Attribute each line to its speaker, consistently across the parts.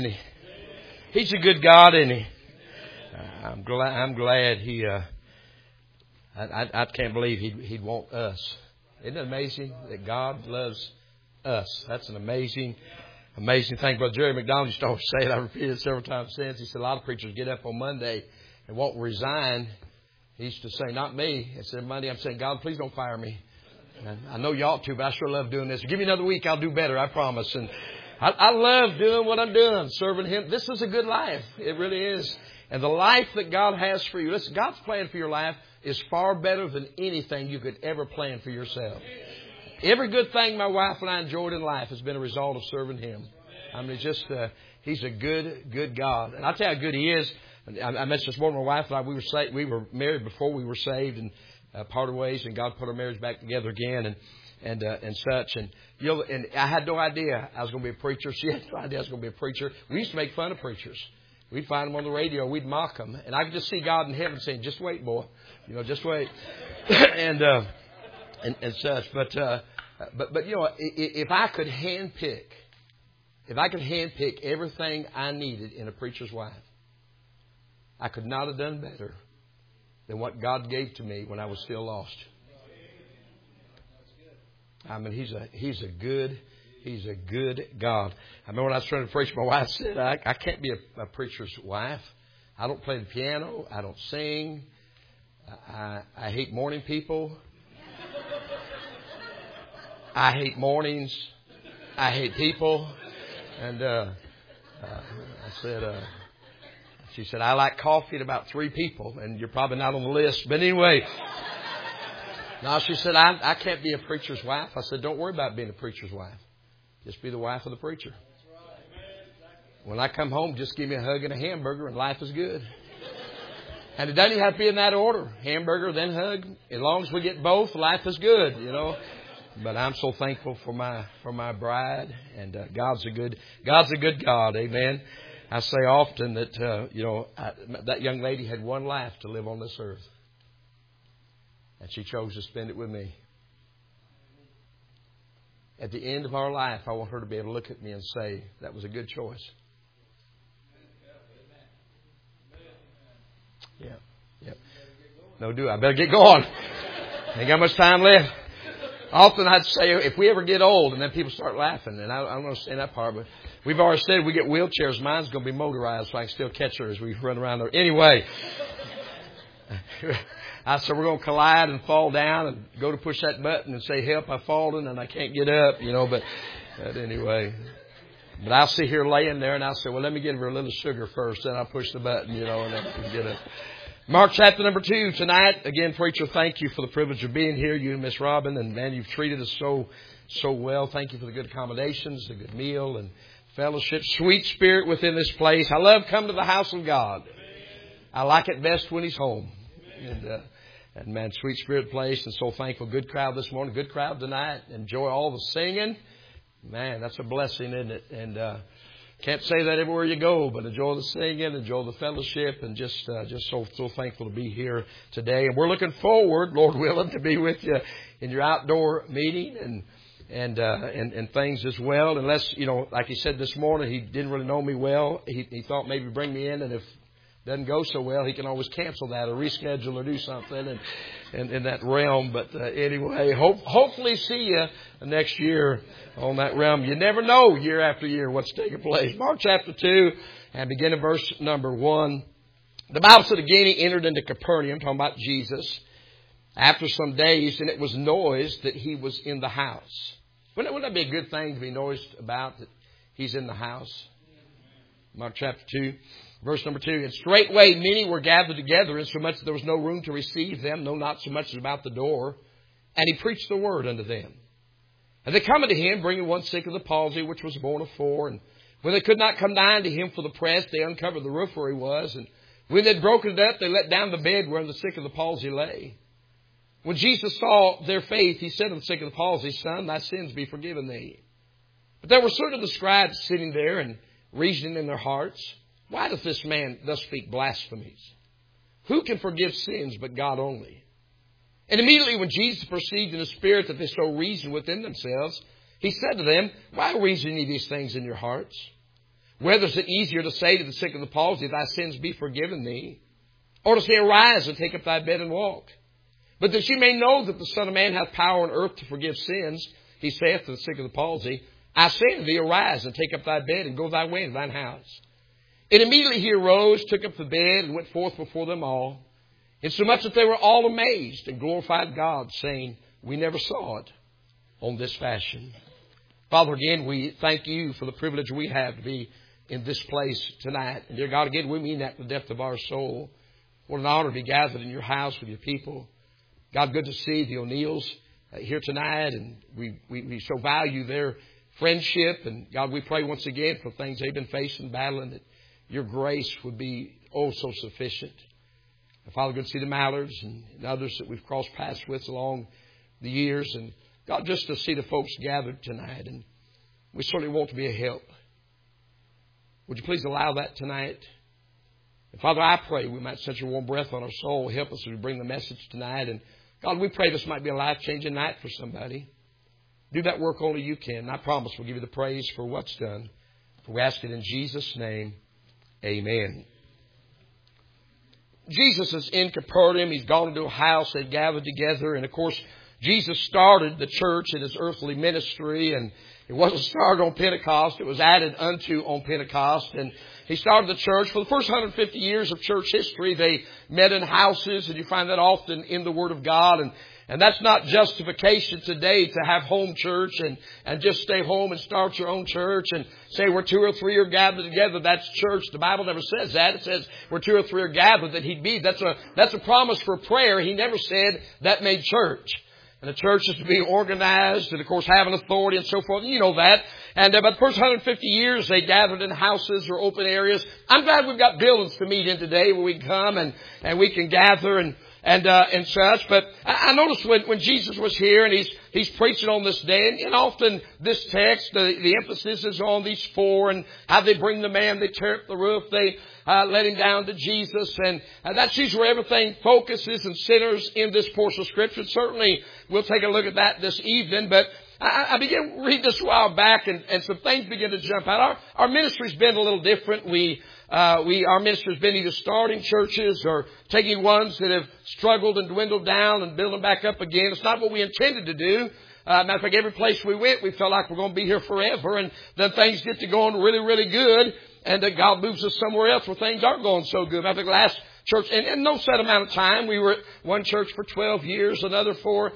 Speaker 1: He's a good God, isn't He? I'm glad He. I can't believe He'd want us. Isn't it amazing that God loves us? That's an amazing thing. Brother Jerry McDonald used to always say it. I've repeated it several times since. He said a lot of preachers get up on Monday and won't resign. He used to say, "Not me." I said, "Monday, I'm saying, God, please don't fire me. And I know you ought to, but I sure love doing this. Give me another week, I'll do better. I promise." And I love doing what I'm doing, serving Him. This is a good life. It really is. And the life that God has for you. Listen, God's plan for your life is far better than anything you could ever plan for yourself. Every good thing my wife and I enjoyed in life has been a result of serving Him. I mean, He's a good God. And I'll tell you how good He is. I mentioned this morning, my wife and I, we were married before we were saved and parted ways, and God put our marriage back together again and such. And and I had no idea I was going to be a preacher. She had no idea I was going to be a preacher. We used to make fun of preachers. We'd find them on the radio. We'd mock them. And I could just see God in heaven saying, "Just wait, boy. Just wait." and such. But if I could handpick everything I needed in a preacher's wife, I could not have done better than what God gave to me when I was still lost. I mean, He's a good God. I remember when I was trying to preach, my wife said, I can't be a preacher's wife. I don't play the piano. I don't sing. I hate morning people. I hate mornings. I hate people. And I said, she said, I like coffee at about 3 people, and you're probably not on the list. But anyway, no, she said, I can't be a preacher's wife. I said, don't worry about being a preacher's wife. Just be the wife of the preacher. When I come home, just give me a hug and a hamburger, and life is good. And it doesn't even have to be in that order. Hamburger, then hug. As long as we get both, life is good, But I'm so thankful for my bride, and God's a good God. Amen. I say often that that young lady had one life to live on this earth, and she chose to spend it with me. At the end of our life, I want her to be able to look at me and say, "That was a good choice." Yeah. No, do I better get going? Ain't got much time left. Often I'd say, if we ever get old, and then people start laughing, and I don't understand that part, but we've already said we get wheelchairs. Mine's going to be motorized, so I can still catch her as we run around there. Anyway, I said we're going to collide and fall down and go to push that button and say, "Help, I've fallen and I can't get up," But anyway, but I'll sit here laying there and I'll say, "Well, let me give her a little sugar first, then I'll push the button, and then I can get up." Mark chapter number 2 tonight. Again, preacher, thank you for the privilege of being here. You and Miss Robin, and man, you've treated us so well. Thank you for the good accommodations, the good meal and fellowship, sweet spirit within this place. I love coming to the house of God. I like it best when He's home. And man, sweet spirit place, and so thankful. Good crowd this morning, good crowd tonight. Enjoy all the singing. Man, that's a blessing, isn't it? And can't say that everywhere you go, but enjoy the singing, enjoy the fellowship, and just so thankful to be here today. And we're looking forward, Lord willing, to be with you in your outdoor meeting and things as well. Unless, like he said this morning, he didn't really know me well. He thought maybe bring me in, and if it doesn't go so well, he can always cancel that or reschedule or do something and in that realm. But anyway, hopefully see you next year on that realm. You never know year after year what's taking place. Mark chapter 2 and begin at verse number 1. The Bible said again He entered into Capernaum, talking about Jesus, after some days, and it was noised that He was in the house. Wouldn't that be a good thing to be noised about, that He's in the house? Mark chapter 2. Verse number 2, and straightway many were gathered together, insomuch that there was no room to receive them, no, not so much as about the door. And He preached the word unto them. And they come unto Him, bringing one sick of the palsy, which was born of 4. And when they could not come nigh unto Him for the press, they uncovered the roof where He was. And when they had broken it up, they let down the bed wherein the sick of the palsy lay. When Jesus saw their faith, He said to the sick of the palsy, Son, thy sins be forgiven thee. But there were certain of the scribes sitting there and reasoning in their hearts, Why doth this man thus speak blasphemies? Who can forgive sins but God only? And immediately when Jesus perceived in the Spirit that they so reasoned within themselves, He said to them, Why reason ye these things in your hearts? Whether is it easier to say to the sick of the palsy, thy sins be forgiven thee, or to say, arise and take up thy bed and walk? But that you may know that the Son of Man hath power on earth to forgive sins, he saith to the sick of the palsy, I say to thee, arise and take up thy bed and go thy way to thine house. And immediately he arose, took up the bed, and went forth before them all, insomuch that they were all amazed and glorified God, saying, we never saw it on this fashion. Father, again, we thank you for the privilege we have to be in this place tonight. And dear God, again, we mean that to the depth of our soul. What an honor to be gathered in your house with your people. God, good to see the O'Neills here tonight, and we so value their friendship. And God, we pray once again for things they've been facing, battling, that your grace would be oh so sufficient. And Father, good to see the Mallards and others that we've crossed paths with along the years. And God, just to see the folks gathered tonight, and we certainly want to be a help. Would you please allow that tonight? And Father, I pray we might set your warm breath on our soul. Help us as we bring the message tonight. And God, we pray this might be a life-changing night for somebody. Do that work only you can. And I promise we'll give you the praise for what's done. For we ask it in Jesus' name. Amen. Jesus is in Capernaum. He's gone into a house. They've gathered together. And of course, Jesus started the church in his earthly ministry. And it wasn't started on Pentecost. It was added unto on Pentecost. And he started the church. For the first 150 years of church history, they met in houses. And you find that often in the Word of God. And that's not justification today to have home church and just stay home and start your own church and say where 2 or 3 are gathered together, that's church. The Bible never says that. It says where 2 or 3 are gathered that he'd be. That's a promise for prayer. He never said that made church. And the church is to be organized and, of course, have an authority and so forth. You know that. And about the first 150 years, they gathered in houses or open areas. I'm glad we've got buildings to meet in today where we can come and we can gather and such. But I noticed when Jesus was here and he's preaching on this day, and often this text, the emphasis is on these 4 and how they bring the man, they tear up the roof, they let him down to Jesus. And that's usually where everything focuses and centers in this portion of Scripture. Certainly, we'll take a look at that this evening. But I began to read this a while back, and some things begin to jump out. Our ministry's been a little different. Our ministry's been either starting churches or taking ones that have struggled and dwindled down and building back up again. It's not what we intended to do. Matter of fact, every place we went, we felt like we're going to be here forever, and then things get to going really, really good, and that God moves us somewhere else where things aren't going so good. Matter of fact, last church, in no set amount of time, we were at one church for 12 years, another for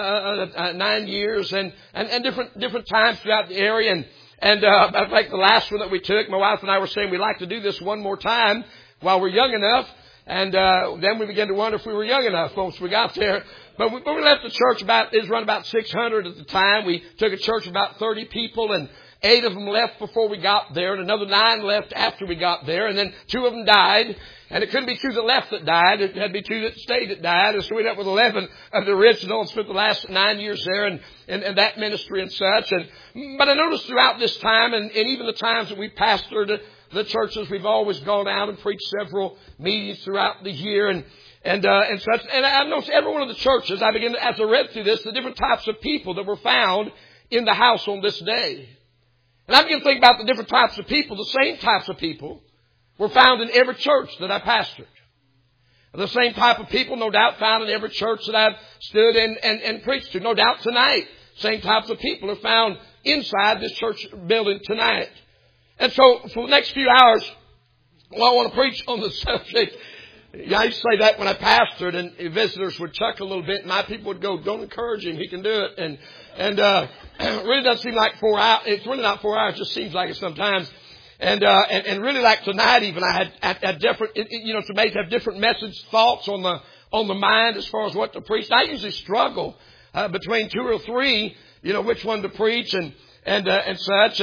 Speaker 1: 9 years, and different times throughout the area. And I think the last one that we took, my wife and I were saying we'd like to do this one more time while we're young enough. And then we began to wonder if we were young enough once we got there. But we left the church it was around about 600 at the time. We took a church of about 30 people, and 8 of them left before we got there, and another 9 left after we got there, and then 2 of them died. And it couldn't be 2 that left that died. It had to be 2 that stayed that died. And so we ended up with 11 of the original and spent the last 9 years there and that ministry and such. But I noticed throughout this time and even the times that we pastored the churches, we've always gone out and preached several meetings throughout the year and such. And I noticed every one of the churches, as I read through this, the different types of people that were found in the house on this day. And I began to think about the different types of people, the same types of people were found in every church that I pastored. The same type of people, no doubt, found in every church that I've stood and preached to. No doubt tonight, same types of people are found inside this church building tonight. And so, for the next few hours, I want to preach on the subject. I used to say that when I pastored, and visitors would chuckle a little bit, and my people would go, don't encourage him, he can do it. And it really doesn't seem like 4 hours. It's really not 4 hours, it just seems like it sometimes. And really like tonight even, I had different, it's amazing to have different message thoughts on the mind as far as what to preach. I usually struggle, between 2 or 3, which one to preach and such.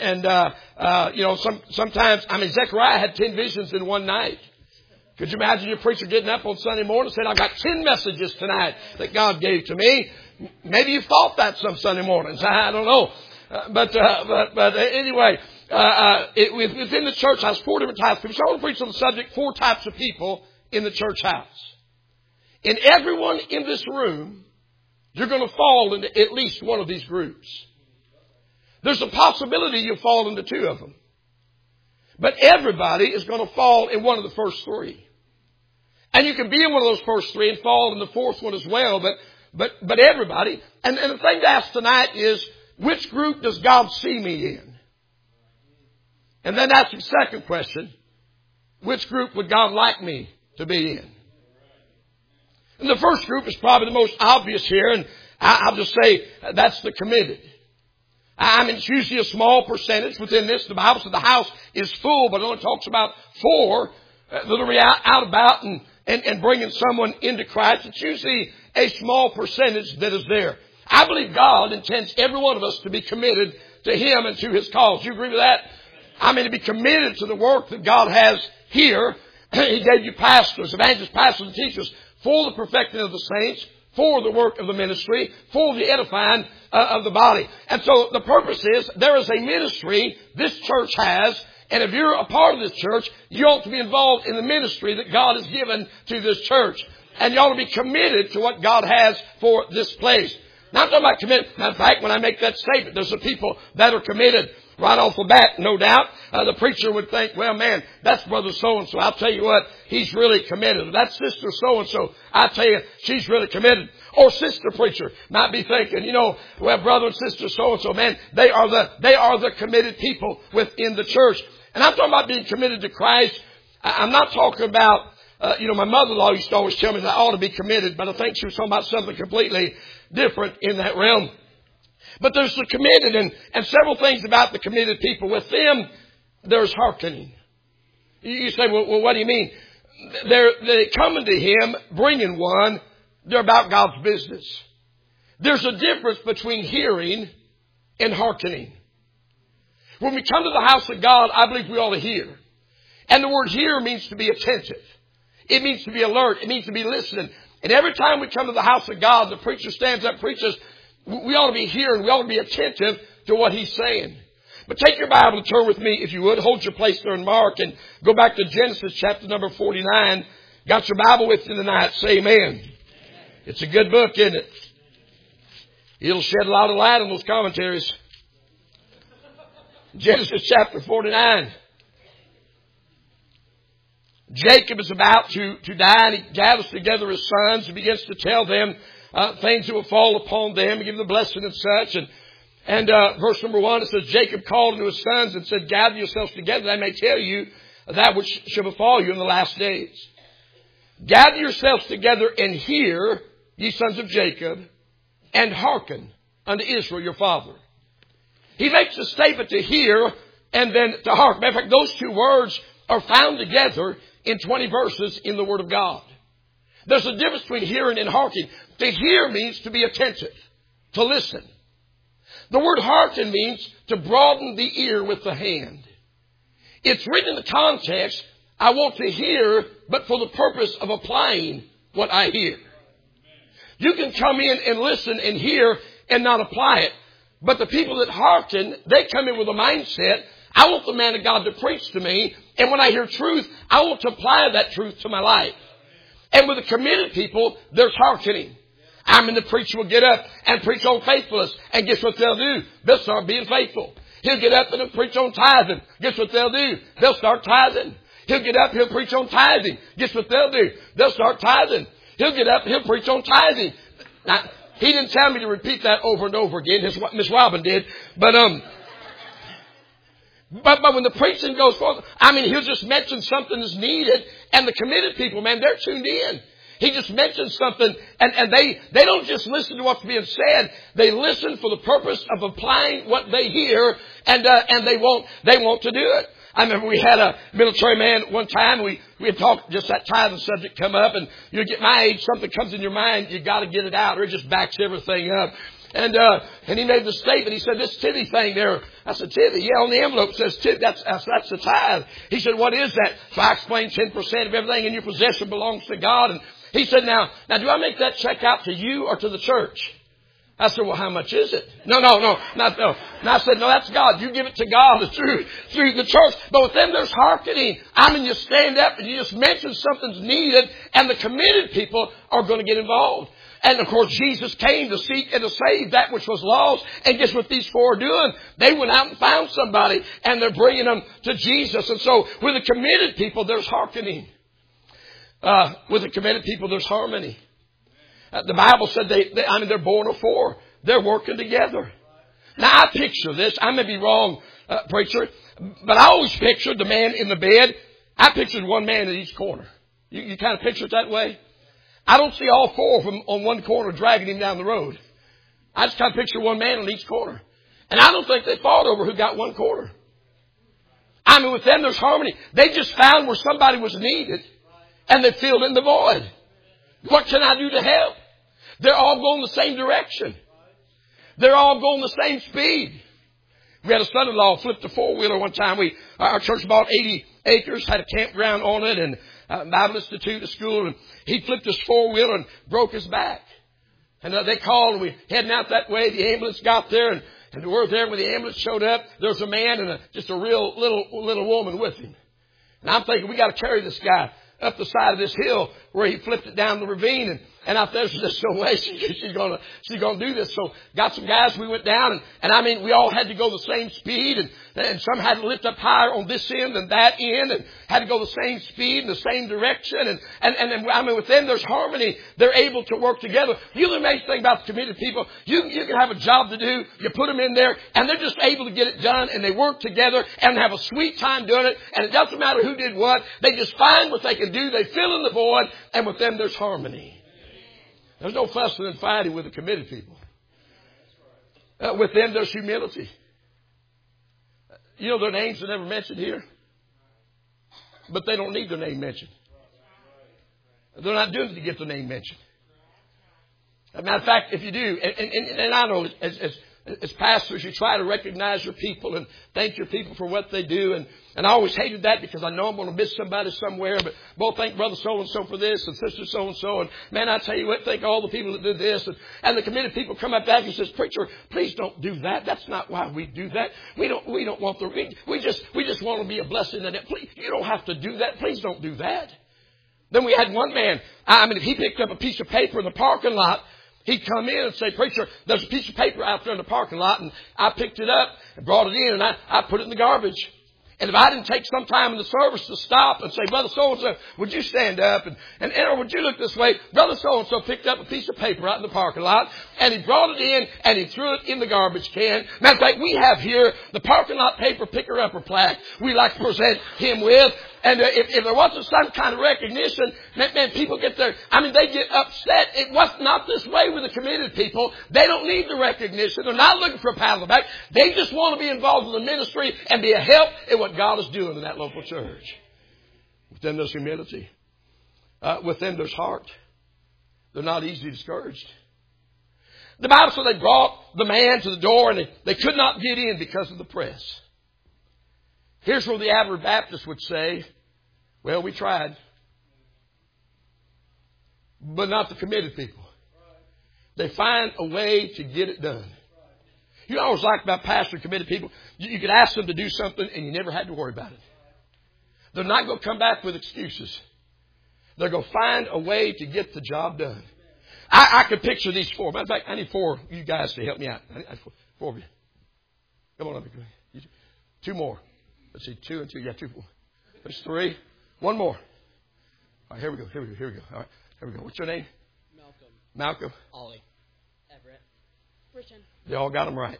Speaker 1: Sometimes, Zechariah had 10 visions in one night. Could you imagine your preacher getting up on Sunday morning and saying, I've got 10 messages tonight that God gave to me? Maybe you thought that some Sunday mornings. I don't know. But anyway, within the church house, 4 different types of people. So I want to preach on the subject, 4 types of people in the church house. And everyone in this room, you're going to fall into at least one of these groups. There's a possibility you'll fall into 2 of them. But everybody is going to fall in one of the first three. And you can be in one of those first three and fall in the fourth one as well. But everybody. And the thing to ask tonight is, which group does God see me in? And then ask the second question, which group would God like me to be in? And the first group is probably the most obvious here, and I'll just say that's the committed. I mean, it's usually a small percentage within this. The Bible says the house is full, but it only talks about 4 that are out about and bringing someone into Christ. It's usually a small percentage that is there. I believe God intends every one of us to be committed to Him and to His cause. Do you agree with that? I mean, to be committed to the work that God has here. He gave you pastors, evangelists, pastors, and teachers for the perfecting of the saints, for the work of the ministry, for the edifying of the body. And so the purpose is, there is a ministry this church has, and if you're a part of this church, you ought to be involved in the ministry that God has given to this church. And you ought to be committed to what God has for this place. Now I'm talking about commitment. Matter of fact, when I make that statement, there's some people that are committed right off the bat, no doubt. The preacher would think, well, man, that's brother so-and-so. I'll tell you what, he's really committed. That's sister so-and-so. I tell you, she's really committed. Or sister preacher might be thinking, well, brother and sister so-and-so, man, they are the committed people within the church. And I'm talking about being committed to Christ. I'm not talking about, my mother-in-law used to always tell me that I ought to be committed, but I think she was talking about something completely different in that realm. But there's the committed and several things about the committed people. With them, there's hearkening. You say, well, what do you mean? They're coming to Him, bringing one. They're about God's business. There's a difference between hearing and hearkening. When we come to the house of God, I believe we ought to hear. And the word hear means to be attentive. It means to be alert. It means to be listening. And every time we come to the house of God, the preacher stands up, preaches, we ought to be hearing. We ought to be attentive to what he's saying. But take your Bible and turn with me, if you would. Hold your place there in Mark and go back to Genesis chapter number 49. Got your Bible with you tonight? Say amen. It's a good book, isn't it? It'll shed a lot of light on those commentaries. Genesis chapter 49. Jacob is about to die, and he gathers together his sons and begins to tell them things that will fall upon them, and give them the blessing and such. And verse number 1, it says, Jacob called unto his sons and said, gather yourselves together, that I may tell you that which shall befall you in the last days. Gather yourselves together and hear, ye sons of Jacob, and hearken unto Israel your father. He makes a statement to hear and then to hearken. Matter of fact, those two words are found together in 20 verses in the Word of God. There's a difference between hearing and hearkening. To hear means to be attentive, to listen. The word hearken means to broaden the ear with the hand. It's written in the context, I want to hear, but for the purpose of applying what I hear. You can come in and listen and hear and not apply it. But the people that hearken, they come in with a mindset, I want the man of God to preach to me, and when I hear truth, I want to apply that truth to my life. And with the committed people, there's hearkening. The preacher will get up and preach on faithfulness, and guess what they'll do? They'll start being faithful. He'll get up and he'll preach on tithing. Guess what they'll do? They'll start tithing. He'll get up, he'll preach on tithing. Guess what they'll do? They'll start tithing. He'll get up, he'll preach on tithing. Now, he didn't tell me to repeat that over and over again. Miss Robin did. But when the preaching goes forth, he'll just mention something that's needed, and the committed people, man, they're tuned in. He just mentions something, and they don't just listen to what's being said. They listen for the purpose of applying what they hear, and they want to do it. I remember we had a military man one time. We had talked, just that tithing subject come up, and you get my age, something comes in your mind, you got to get it out, or it just backs everything up. And he made the statement. He said, this tithe thing there. I said, tithe? Yeah, on the envelope it says tithe. That's the tithe. He said, what is that? So I explained 10% of everything in your possession belongs to God. And he said, now do I make that check out to you or to the church? I said, well, how much is it? No. And I said, no, that's God. You give it to God through the church. But with them, there's hearkening. You stand up and you just mention something's needed, and the committed people are going to get involved. And of course, Jesus came to seek and to save that which was lost. And guess what these four are doing? They went out and found somebody, and they're bringing them to Jesus. And so with the committed people, there's hearkening. With the committed people, there's harmony. The Bible said they're born of four. They're working together. Now, I picture this. I may be wrong, preacher, but I always pictured the man in the bed. I pictured one man in each corner. You kind of picture it that way? I don't see all four of them on one corner dragging him down the road. I just kind of picture one man on each corner. And I don't think they fought over who got one corner. I mean, with them, there's harmony. They just found where somebody was needed, and they filled in the void. What can I do to help? They're all going the same direction. They're all going the same speed. We had a son-in-law flipped a four-wheeler one time. Our church bought 80 acres, had a campground on it, and Bible Institute, a school, and he flipped his four-wheeler and broke his back. And they called, and we heading out that way. The ambulance got there, and we were there when the ambulance showed up. There was a man and just a real little woman with him. And I'm thinking, we got to carry this guy up the side of this hill where he flipped it down the ravine. And I thought, there's just no way she's gonna do this. So got some guys, we went down, and I mean, we all had to go the same speed, and some had to lift up higher on this end and that end, and had to go the same speed in the same direction. And I mean, with them, there's harmony. They're able to work together. You know the amazing thing about the committed people, you can have a job to do, you put them in there, and they're just able to get it done, and they work together, and have a sweet time doing it, and it doesn't matter who did what. They just find what they can do. They fill in the void, and with them, there's harmony. There's no fussing and fighting with the committed people. With them, there's humility. You know, their names are never mentioned here. But they don't need their name mentioned. They're not doing it to get their name mentioned. As a matter of fact, if you do, and I know as pastors, you try to recognize your people and thank your people for what they do. And I always hated that because I know I'm going to miss somebody somewhere. But both thank brother so-and-so for this and sister so-and-so. And man, I tell you what, thank all the people that did this. And the committed people come up back and says, preacher, please don't do that. That's not why we do that. We don't want we just want to be a blessing. And please, you don't have to do that. Please don't do that. Then we had one man, I mean, if he picked up a piece of paper in the parking lot, he'd come in and say, preacher, there's a piece of paper out there in the parking lot, and I picked it up and brought it in, and I put it in the garbage. And if I didn't take some time in the service to stop and say, brother so-and-so, would you stand up? And or would you look this way? Brother so-and-so picked up a piece of paper out in the parking lot, and he brought it in, and he threw it in the garbage can. Matter of fact, we have here the parking lot paper picker-upper plaque we like to present him with. And if there wasn't some kind of recognition, man, people get there. I mean, they get upset. It was not this way with the committed people. They don't need the recognition. They're not looking for a pat on the back. They just want to be involved in the ministry and be a help in what God is doing in that local church. With them, there's humility. With them, there's heart. They're not easily discouraged. The Bible said they brought the man to the door, and they could not get in because of the press. Here's where the average Baptist would say, well, we tried. But not the committed people. They find a way to get it done. You know what I always like about pastor committed people? You could ask them to do something and you never had to worry about it. They're not going to come back with excuses. They're going to find a way to get the job done. I could picture these four. Matter of fact, I need four of you guys to help me out. I need four of you. Come on up. Two more. Let's see, 2 and 2. Yeah, 2 more. There's 3. One more. All right, here we go. All right, here we go. What's your name? Malcolm.
Speaker 2: Ollie. Everett. Christian.
Speaker 1: They all got them right.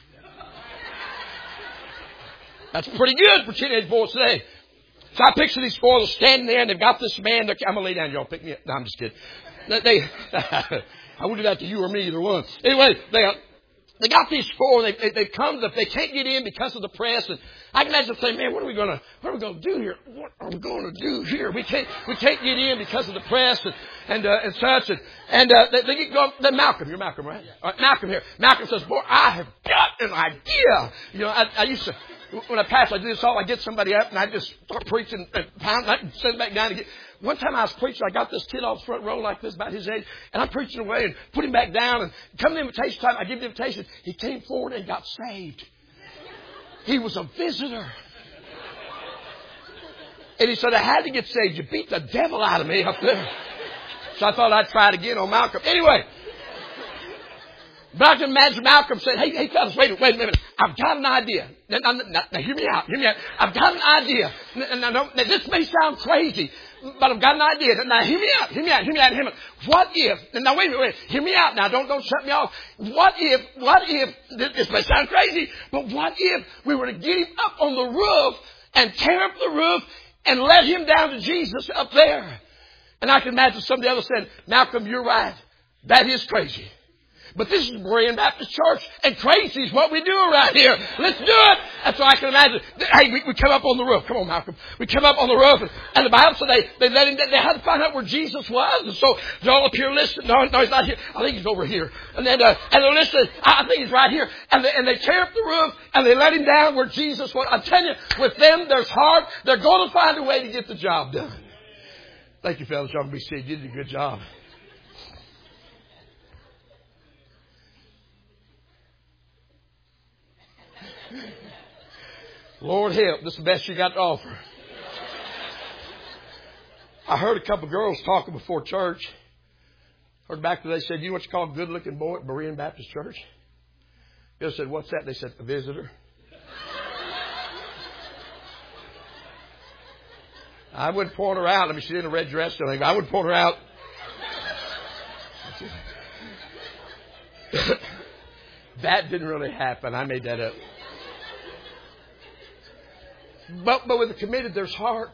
Speaker 1: That's pretty good for teenage boys today. So I picture these four standing there, and they've got this man. I'm going to lay down. Y'all pick me up. No, I'm just kidding. I wouldn't do that to you or me, either one. Anyway, they got these four, and they come, they can't get in because of the press. And I can imagine saying, man, what are we going to do here? What are we going to do here? We can't get in because of the press and such. And they get going. Then Malcolm, you're Malcolm, right? Yeah. All right, Malcolm here. Malcolm says, boy, I have got an idea. You know, I used to, when I pass, I do this all. I get somebody up and I just start preaching and pound, I send it back down again. One time I was preaching, I got this kid off the front row like this, about his age, and I'm preaching away and put him back down. And come to invitation time, I give the invitation. He came forward and got saved. He was a visitor. And he said, I had to get saved. You beat the devil out of me up there. So I thought I'd try it again on Malcolm. Anyway. But I can imagine Malcolm saying, hey fellas, wait a minute. I've got an idea. Now hear me out. I've got an idea. Now, this may sound crazy, but I've got an idea. Now hear me out. What if, now wait a minute, hear me out now. Don't shut me off. What if, this may sound crazy, but what if we were to get him up on the roof and tear up the roof and let him down to Jesus up there? And I can imagine some of the others saying, Malcolm, you're right. That is crazy. But this is Berean Baptist Church, and crazy is what we do around here. Let's do it. That's what I can imagine. Hey, we come up on the roof. Come on, Malcolm. We come up on the roof, and the Bible said they let him. They had to find out where Jesus was, and so they're all up here listening. No, he's not here. I think he's over here. And then and they're listening. I think he's right here. And they tear up the roof, and they let him down where Jesus was. I'm telling you, with them, there's heart. They're going to find a way to get the job done. Thank you, fellas. Y'all can be seated. You did a good job. Lord help, this is the best you got to offer. I heard a couple of girls talking before church. Heard back there, they said, you know what you call a good looking boy at Berean Baptist Church? They said, what's that? They said, a visitor. I wouldn't point her out. I mean, she's in a red dress or anything. I wouldn't point her out. That didn't really happen. I made that up. But with the committed, there's heart.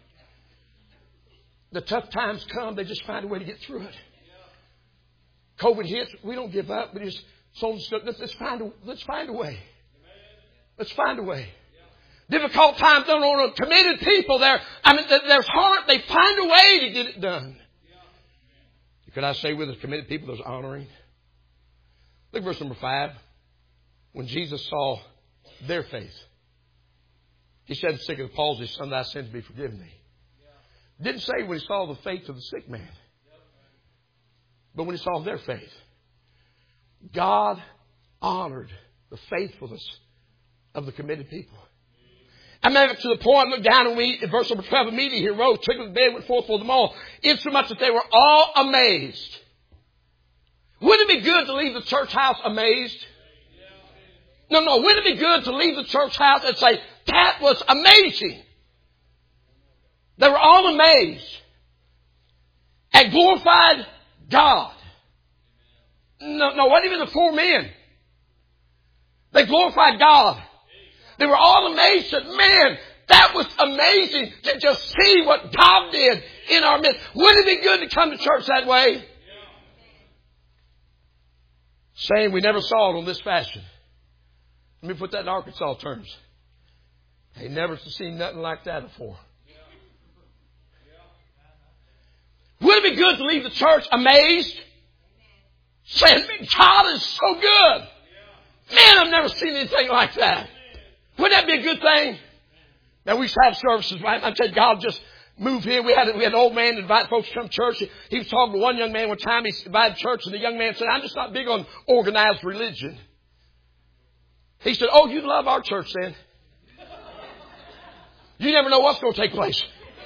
Speaker 1: The tough times come, they just find a way to get through it. COVID hits, we don't give up. We just let's find a way. Let's find a way. Difficult times don't know committed people there. I mean, there's heart. They find a way to get it done. Could I say with the committed people, there's honoring? Look at verse number 5. When Jesus saw their faith, he said, sick of the palsy, son, thy sins be forgiven thee. Didn't say when he saw the faith of the sick man, but when he saw their faith. God honored the faithfulness of the committed people. I made it to the point, look down and in verse number 12, immediately he rose, took the bed, went forth for them all, insomuch that they were all amazed. Wouldn't it be good to leave the church house amazed? No, wouldn't it be good to leave the church house and say, that was amazing? They were all amazed and glorified God. No, what even the 4 men? They glorified God. They were all amazed that, man, that was amazing to just see what God did in our midst. Wouldn't it be good to come to church that way? Saying we never saw it on this fashion. Let me put that in Arkansas terms. They never seen nothing like that before. Would it be good to leave the church amazed? Saying, God is so good. Man, I've never seen anything like that. Wouldn't that be a good thing? Now, we used to have services, right? I said, God just moved here. We had an old man invite folks to come to church. He was talking to one young man one time. He invited church, and the young man said, I'm just not big on organized religion. He said, oh, you love our church then. You never know what's going to take place.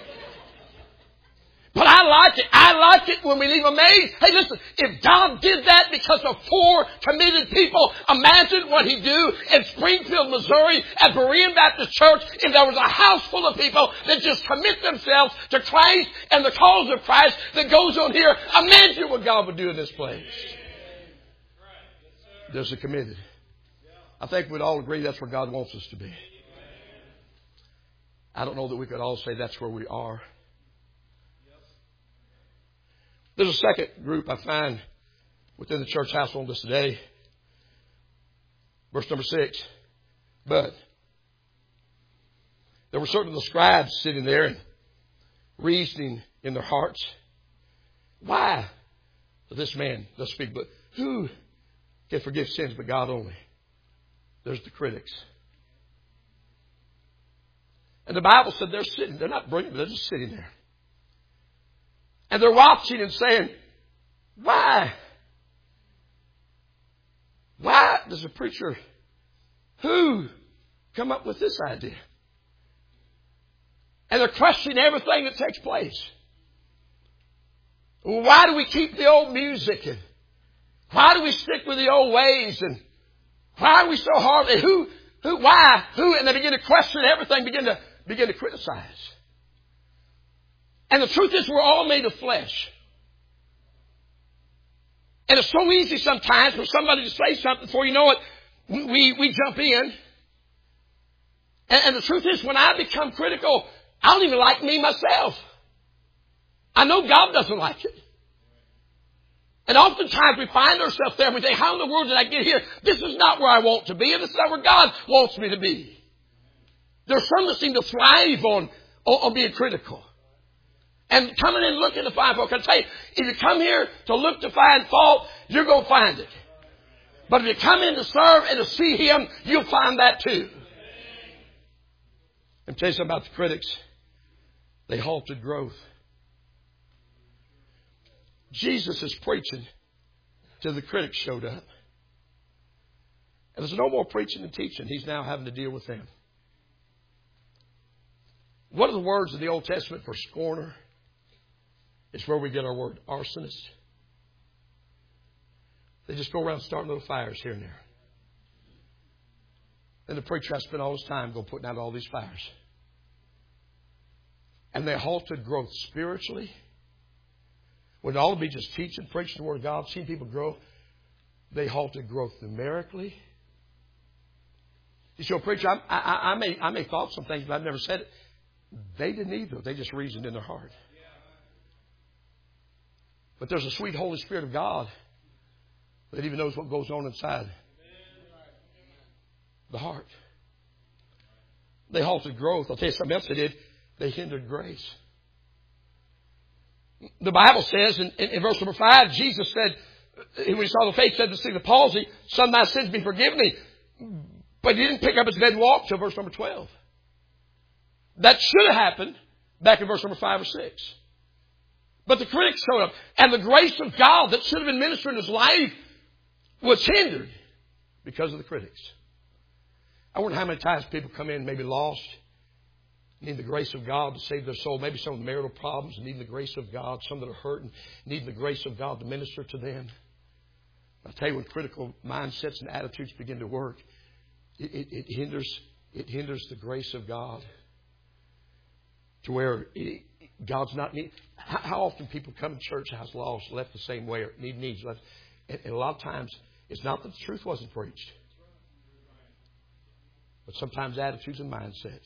Speaker 1: But I like it. I like it when we leave amazed. Hey, listen, if God did that because of 4 committed people, imagine what He'd do in Springfield, Missouri at Berean Baptist Church if there was a house full of people that just commit themselves to Christ and the cause of Christ that goes on here. Imagine what God would do in this place. There's the committed. I think we'd all agree that's where God wants us to be. I don't know that we could all say that's where we are. There's a second group I find within the church household this today. Verse number 6. But there were certain of the scribes sitting there and reasoning in their hearts. Why does this man thus speak? But who can forgive sins but God only? There's the critics. And the Bible said they're sitting. They're not bringing, they're just sitting there. And they're watching and saying, why? Why does a preacher who come up with this idea? And they're questioning everything that takes place. Why do we keep the old music? And why do we stick with the old ways? And why are we so hard? And why? And they begin to question everything, begin to criticize. And the truth is we're all made of flesh. And it's so easy sometimes for somebody to say something before you know it, we jump in. And the truth is when I become critical, I don't even like me myself. I know God doesn't like it. And oftentimes we find ourselves there and we think, how in the world did I get here? This is not where I want to be, and this is not where God wants me to be. There's some that seem to thrive on being critical. And coming in looking to find fault. I tell you, if you come here to look to find fault, you're going to find it. But if you come in to serve and to see Him, you'll find that too. Let me tell you something about the critics. They halted growth. Jesus is preaching till the critics showed up. And there's no more preaching and teaching. He's now having to deal with them. What are the words in the Old Testament for scorner? It's where we get our word arsonist. They just go around starting little fires here and there. And the preacher has to spend all his time going putting out all these fires. And they halted growth spiritually. When it ought to be just teaching, preaching the Word of God, seeing people grow, they halted growth numerically. You see, preacher, I may thought some things, but I've never said it. They didn't either. They just reasoned in their heart. But there's a sweet Holy Spirit of God that even knows what goes on inside the heart. They halted growth. I'll tell you something else they did. They hindered grace. The Bible says in verse number 5, Jesus said, when he saw the faith, said to see the palsy, son, of my sins be forgiven thee. But he didn't pick up his bed and walk till verse number 12. That should have happened back in verse number 5 or 6. But the critics showed up. And the grace of God that should have been ministered in his life was hindered because of the critics. I wonder how many times people come in maybe lost, need the grace of God to save their soul. Maybe some of the marital problems, needing the grace of God. Some that are hurting, needing the grace of God to minister to them. I'll tell you, when critical mindsets and attitudes begin to work, it hinders the grace of God to where God's not need. How often people come to church house lost, left the same way, or need needs left, and a lot of times it's not that the truth wasn't preached, but sometimes attitudes and mindsets.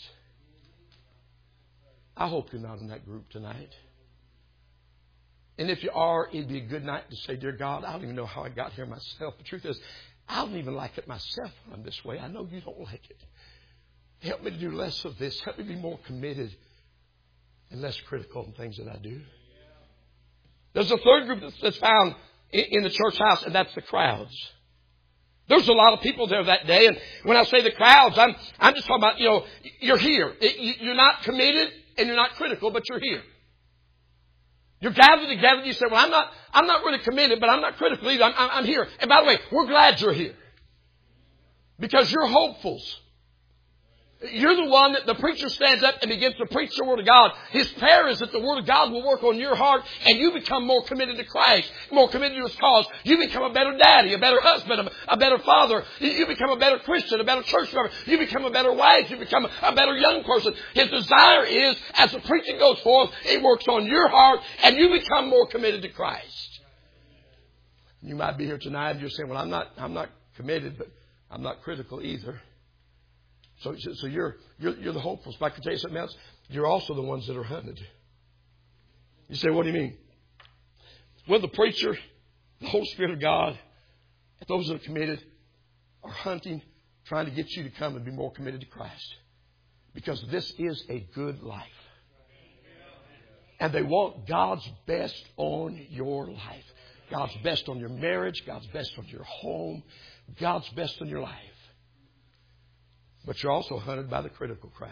Speaker 1: I hope you're not in that group tonight. And if you are, it'd be a good night to say, dear God, I don't even know how I got here myself. The truth is, I don't even like it myself when I'm this way. I know you don't like it. Help me to do less of this. Help me be more committed and less critical in things that I do. There's a third group that's found in the church house, and that's the crowds. There's a lot of people there that day. And when I say the crowds, I'm just talking about, you're here. You're not committed and you're not critical, but you're here. You're gathered together and you say, well, I'm not really committed, but I'm not critical either. I'm here. And by the way, we're glad you're here. Because you're hopefuls. You're the one that the preacher stands up and begins to preach the Word of God. His prayer is that the Word of God will work on your heart and you become more committed to Christ, more committed to His cause. You become a better daddy, a better husband, a better father. You become a better Christian, a better church member. You become a better wife. You become a better young person. His desire is, as the preaching goes forth, it works on your heart and you become more committed to Christ. You might be here tonight and you're saying, well, I'm not committed, but I'm not critical either. So you're the hopefuls. But I can tell you something else. You're also the ones that are hunted. You say, what do you mean? Well, the preacher, the Holy Spirit of God, those that are committed are hunting, trying to get you to come and be more committed to Christ. Because this is a good life. And they want God's best on your life. God's best on your marriage. God's best on your home. God's best on your life. But you're also hunted by the critical crowd.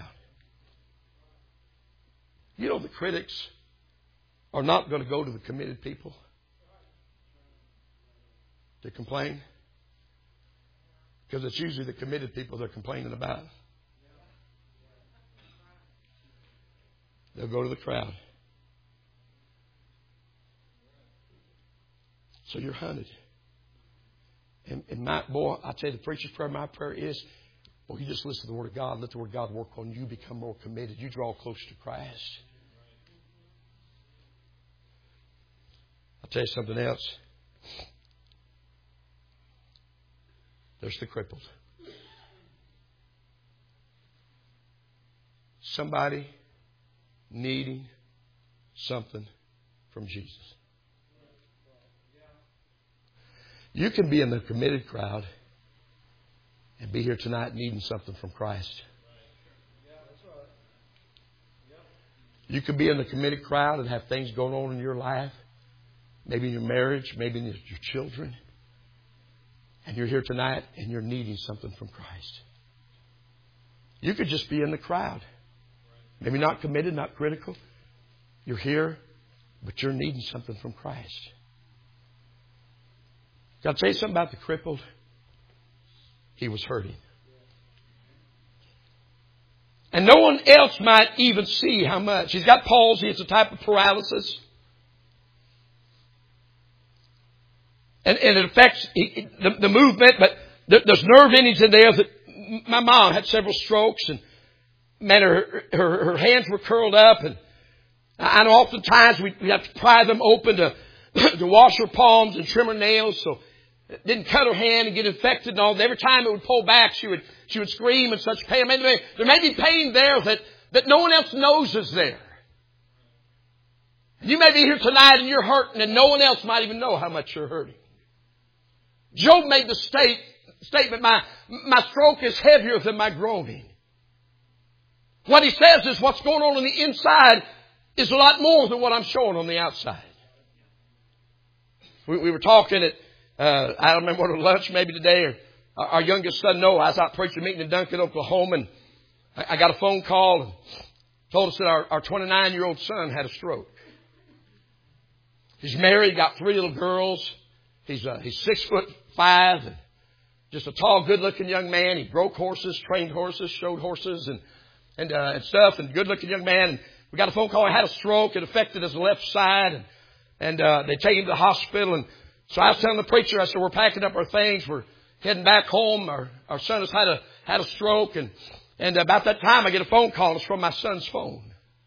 Speaker 1: You know, the critics are not going to go to the committed people to complain. Because it's usually the committed people they're complaining about. They'll go to the crowd. So you're hunted. And I tell you, the preacher's prayer, my prayer is, well, you just listen to the Word of God. Let the Word of God work on you. Become more committed. You draw closer to Christ. I'll tell you something else. There's the crippled. Somebody needing something from Jesus. You can be in the committed crowd and be here tonight needing something from Christ. You could be in the committed crowd and have things going on in your life, maybe in your marriage, maybe in your children. And you're here tonight and you're needing something from Christ. You could just be in the crowd. Maybe not committed, not critical. You're here, but you're needing something from Christ. Got to tell you something about the crippled? He was hurting. And no one else might even see how much. He's got palsy. It's a type of paralysis. And it affects the movement, but there's nerve endings in there. That my mom had several strokes, and man, her hands were curled up, and I know oftentimes we have to pry them open to wash her palms and trim her nails, so it didn't cut her hand and get infected and all. Every time it would pull back, she would scream in such pain. I mean, there may be pain there that no one else knows is there. You may be here tonight and you're hurting, and no one else might even know how much you're hurting. Job made the statement, my stroke is heavier than my groaning. What he says is what's going on the inside is a lot more than what I'm showing on the outside. We were talking at, I don't remember what, lunch maybe today, or our youngest son Noah. I was out preaching meeting in Duncan, Oklahoma, and I got a phone call and told us that our 29-year-old son had a stroke. He's married, got 3 little girls. He's 6'5", and just a tall, good-looking young man. He broke horses, trained horses, showed horses, and stuff, and good-looking young man. And we got a phone call. He had a stroke. It affected his left side, and they take him to the hospital. And so I was telling the preacher, I said, we're packing up our things. We're heading back home. Our son has had a stroke, and about that time I get a phone call. It's from my son's phone.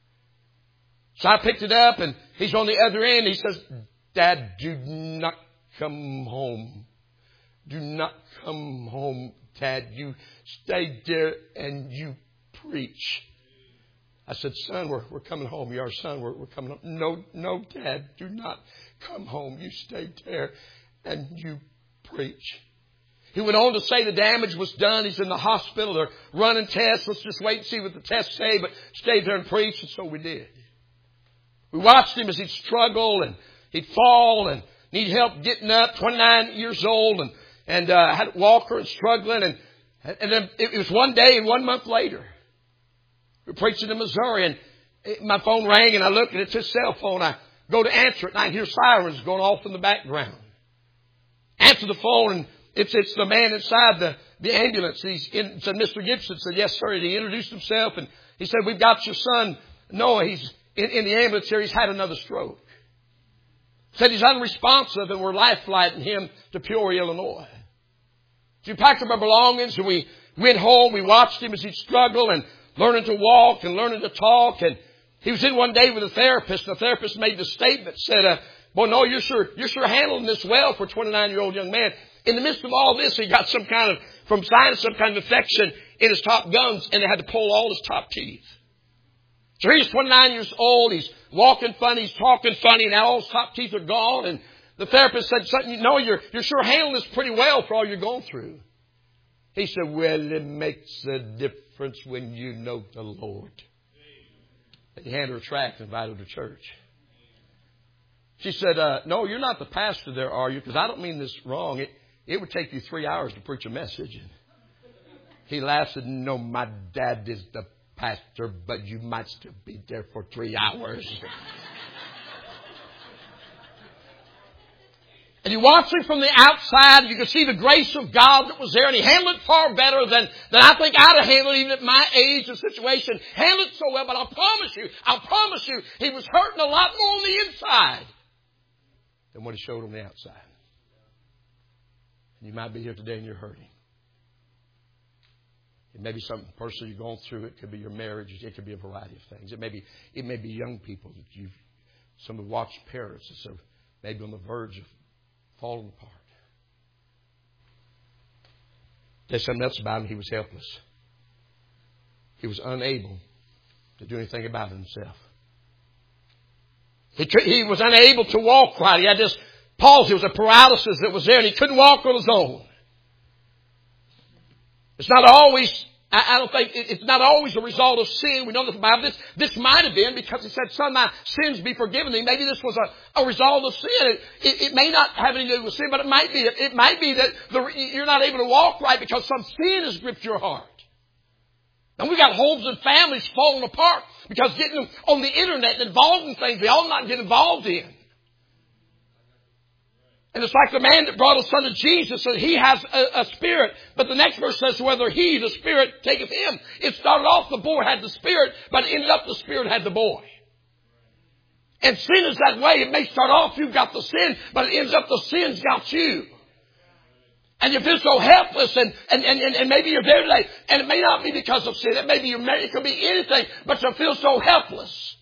Speaker 1: So I picked it up, and he's on the other end. He says, Dad, do not come home. Do not come home, Dad. You stay there and you preach. I said, son, we're coming home. You are, son, we're coming home. No, Dad, do not come home. You stay there and you preach. He went on to say the damage was done. He's in the hospital. They're running tests. Let's just wait and see what the tests say. But stayed there and preached, and so we did. We watched him as he'd struggle and he'd fall and need help getting up. 29 years old and had a walker and struggling. And then it was one day and 1 month later. We were preaching in Missouri, and my phone rang, and I looked, and it's his cell phone. I go to answer it, and I hear sirens going off in the background. Answer the phone, and it's the man inside the ambulance. Said, Mr. Gibson. Said, yes, sir. And he introduced himself, and he said, we've got your son, Noah. He's in the ambulance here. He's had another stroke. Said he's unresponsive, and we're life flighting him to Peoria, Illinois. So we packed up our belongings, and we went home. We watched him as he'd struggle and learning to walk and learning to talk. And he was in one day with a therapist, and the therapist made the statement, said, boy, no, you're sure handling this well for a 29-year-old young man. In the midst of all this, he got some kind of infection in his top gums, and they had to pull all his top teeth. So he's 29 years old. He's walking funny. He's talking funny. Now all his top teeth are gone. And the therapist said, something, no, you're sure handling this pretty well for all you're going through. He said, well, it makes a difference when you know the Lord. And he handed her a tract and invited her to church. She said, no, you're not the pastor there, are you? Because I don't mean this wrong. It would take you 3 hours to preach a message. And he laughed and said, no, my dad is the pastor, but you might still be there for 3 hours. And you watch him from the outside, and you can see the grace of God that was there, and he handled it far better than I think I'd have handled it, even at my age and situation. Handled it so well, but I'll promise you, he was hurting a lot more on the inside than what he showed on the outside. You might be here today and you're hurting. It may be something personal you're going through. It could be your marriage. It could be a variety of things. It may be young people that some have watched parents that are maybe on the verge of falling apart. There's something else about him. He was helpless. He was unable to do anything about it himself. He was unable to walk right. He had this palsy. It was a paralysis that was there, and he couldn't walk on his own. It's not always, I don't think, it's not always a result of sin. We know this about this might have been because he said, son, my sins be forgiven thee. Maybe this was a result of sin. It may not have anything to do with sin, but it might be. It might be that you're not able to walk right because some sin has gripped your heart. And we've got homes and families falling apart because getting on the internet and involved in things they ought not get involved in. And it's like the man that brought his son to Jesus, and he has a spirit. But the next verse says, whether he, the spirit, taketh him. It started off the boy had the spirit, but it ended up the spirit had the boy. And sin is that way. It may start off you've got the sin, but it ends up the sin's got you. And you feel so helpless, and maybe you're there today, and it may not be because of sin. It could be anything, but you feel so helpless.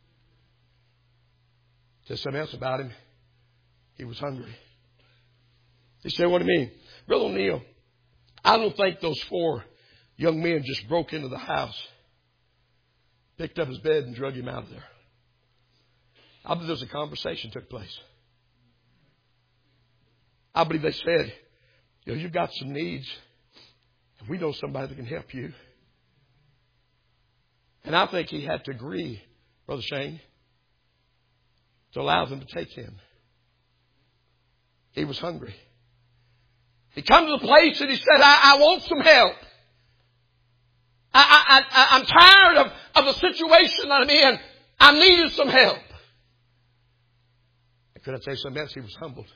Speaker 1: There's something else about him. He was hungry. He said, what do you mean? Brother O'Neill, I don't think those 4 young men just broke into the house, picked up his bed and drug him out of there. I believe there was a conversation took place. I believe they said, you've got some needs. And we know somebody that can help you. And I think he had to agree, Brother Shane, to allow them to take him. He was hungry. He come to the place and he said, I want some help. I'm tired of the situation that I'm in. I'm needing some help. And could I say something else? He was humbled.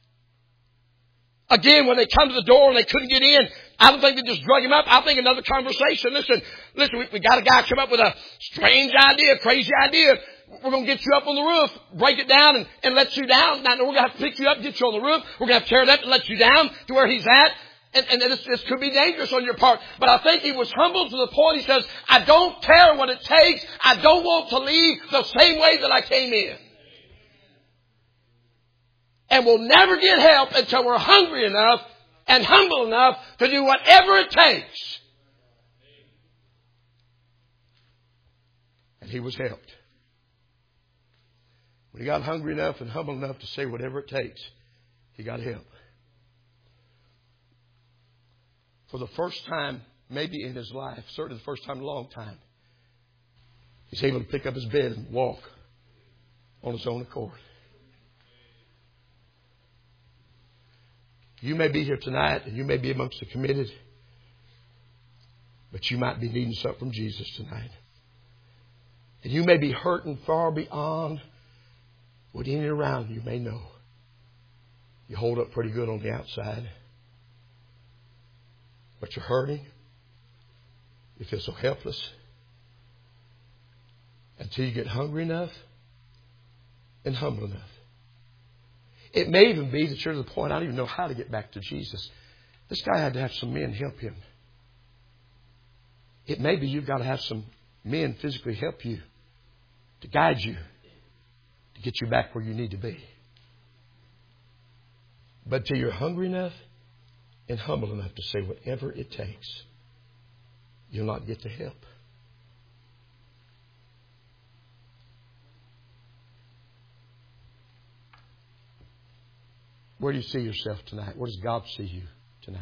Speaker 1: Again, when they come to the door and they couldn't get in, I don't think they just drug him up. I think another conversation. Listen, we got a guy come up with a strange idea, crazy idea. We're going to get you up on the roof, break it down and let you down. Now, we're going to have to pick you up, get you on the roof. We're going to have to tear it up and let you down to where he's at. And this could be dangerous on your part. But I think he was humble to the point he says, I don't care what it takes. I don't want to leave the same way that I came in. And we'll never get help until we're hungry enough and humble enough to do whatever it takes. And he was helped. When he got hungry enough and humble enough to say whatever it takes, he got help. For the first time, maybe in his life, certainly the first time in a long time, he's able to pick up his bed and walk on his own accord. You may be here tonight and you may be amongst the committed, but you might be needing something from Jesus tonight. And you may be hurting far beyond what any around you may know. You hold up pretty good on the outside, but you're hurting. You feel so helpless until you get hungry enough and humble enough. It may even be that you're to the point, I don't even know how to get back to Jesus. This guy had to have some men help him. It may be you've got to have some men physically help you, to guide you, to get you back where you need to be. But till you're hungry enough and humble enough to say whatever it takes, you'll not get the help. Where do you see yourself tonight? Where does God see you tonight?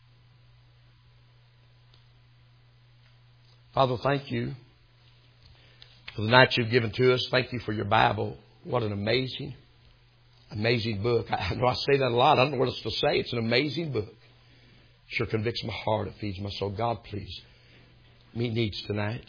Speaker 1: Father, thank you for the night you've given to us. Thank you for your Bible. What an amazing, amazing book. I know I say that a lot. I don't know what else to say. It's an amazing book. Sure convicts my heart. It feeds my soul. God, please meet needs tonight.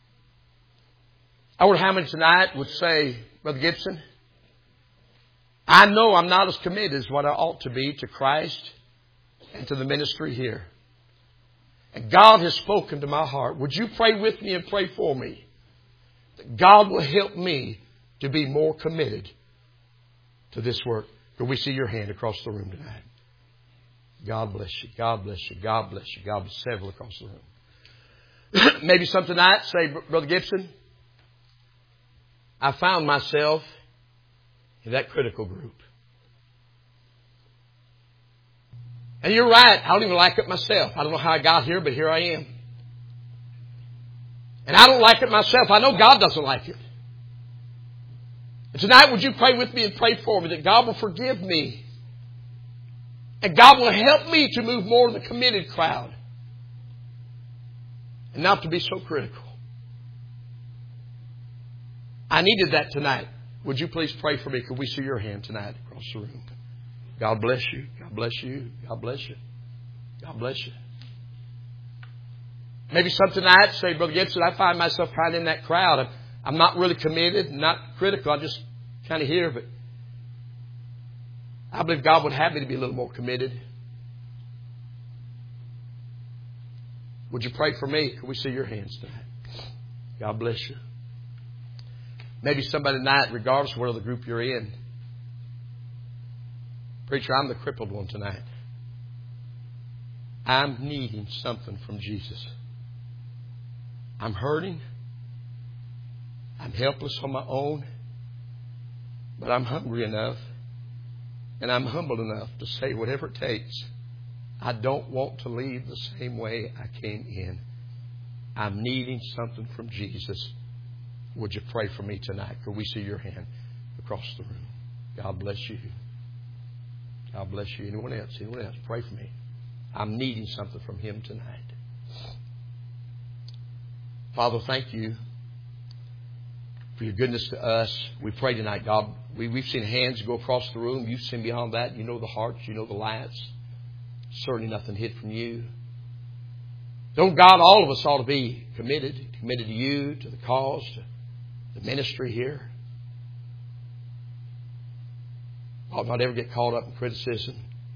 Speaker 1: I wonder how many tonight would say, Brother Gibson, I know I'm not as committed as what I ought to be to Christ and to the ministry here. And God has spoken to my heart. Would you pray with me and pray for me? That God will help me to be more committed to this work. Could we see your hand across the room tonight? God bless you. God bless you. God bless you. God bless several across the room. Maybe some tonight say, Brother Gibson, I found myself in that critical group. And you're right. I don't even like it myself. I don't know how I got here, but here I am. And I don't like it myself. I know God doesn't like it. And tonight, would you pray with me and pray for me that God will forgive me. And God will help me to move more to the committed crowd. And not to be so critical. I needed that tonight. Would you please pray for me? Could we see your hand tonight across the room? God bless you. God bless you. God bless you. God bless you. Maybe some tonight say, Brother Gibson, I find myself kind of in that crowd. I'm not really committed, not critical. I'm just kind of here, but I believe God would have me to be a little more committed. Would you pray for me? Could we see your hands tonight? God bless you. Maybe somebody tonight, regardless of what other group you're in. Preacher, I'm the crippled one tonight. I'm needing something from Jesus. I'm hurting. I'm helpless on my own. But I'm hungry enough. And I'm humble enough to say whatever it takes. I don't want to leave the same way I came in. I'm needing something from Jesus. Would you pray for me tonight? Could we see your hand across the room? God bless you. God bless you. Anyone else? Anyone else? Pray for me. I'm needing something from Him tonight. Father, thank you for your goodness to us. We pray tonight, God. We've seen hands go across the room. You've seen beyond that. You know the hearts. You know the lives. Certainly nothing hid from you. Oh, God, all of us ought to be committed to you, to the cause, to the ministry here. Ought not ever get caught up in criticism.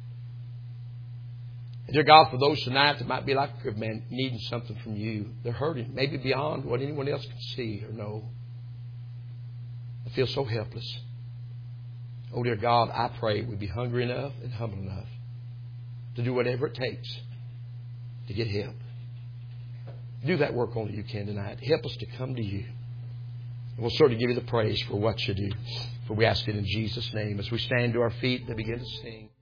Speaker 1: And dear God, for those tonight that might be like a good man, needing something from you, they're hurting, maybe beyond what anyone else can see or know. I feel so helpless. Oh, dear God, I pray we'd be hungry enough and humble enough to do whatever it takes to get help. Do that work only you can tonight. Help us to come to you. And we'll certainly give you the praise for what you do. For we ask it in Jesus' name as we stand to our feet and begin to sing.